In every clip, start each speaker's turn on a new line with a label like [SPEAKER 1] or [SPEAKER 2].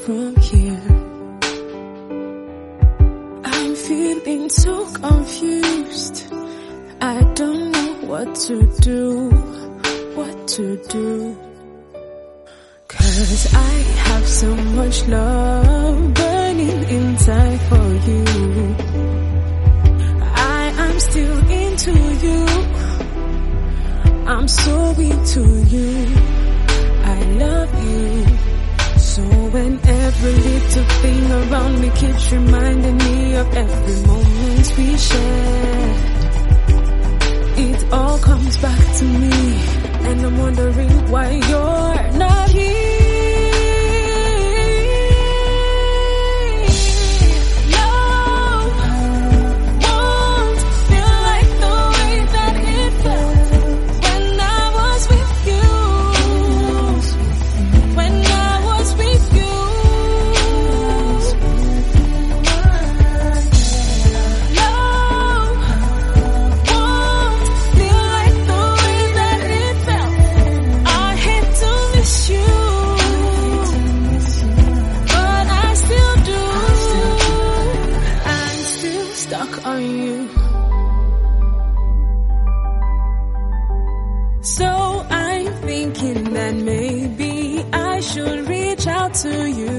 [SPEAKER 1] from here. I'm feeling so confused. I don't know what to do, what to do. 'Cause I have so much love burning inside for you. I am still into you. I'm so into you. I love you. So when every little thing around me keeps reminding me of every moment we shared, it all comes back to me, and I'm wondering why you're not here. So I'm thinking that maybe I should reach out to you,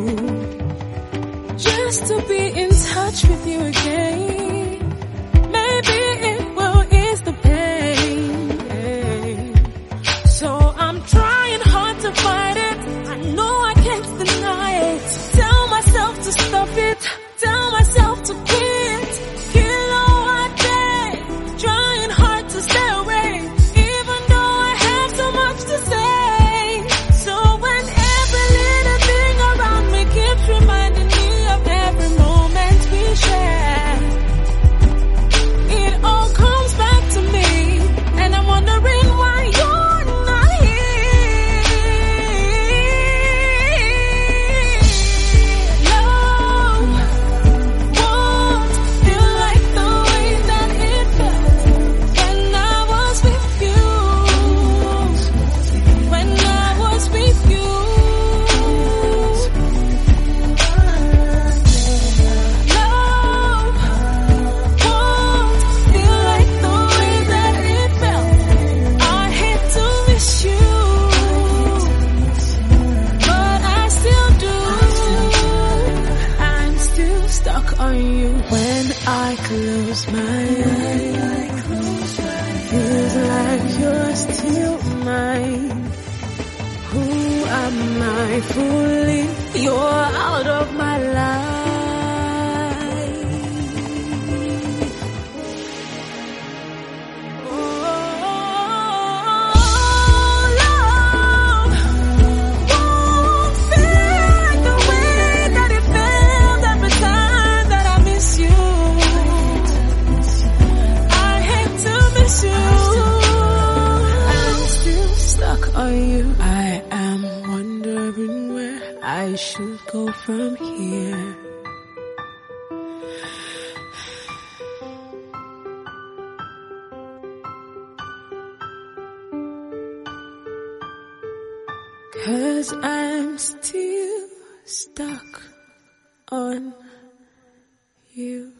[SPEAKER 1] just to be in touch with you again. Maybe it will ease the pain. So I'm trying hard to fight it. I know I can't deny it. Tell myself to stop it. Tell myself to quit. Trying hard to stay away. Reminding me of every moment we share. It all comes back to me, and I'm wondering why you're not here. Love won't feel like the way that it felt when I was with you. When I was with you. When I close my eyes, feels like you're still mine. Who am I fooling? You're out of my life. Love won't feel like the way that it felt every time that I miss you. I hate to miss you. I'm still stuck on you. I am wondering where I should go from here. Cause I'm still stuck on you.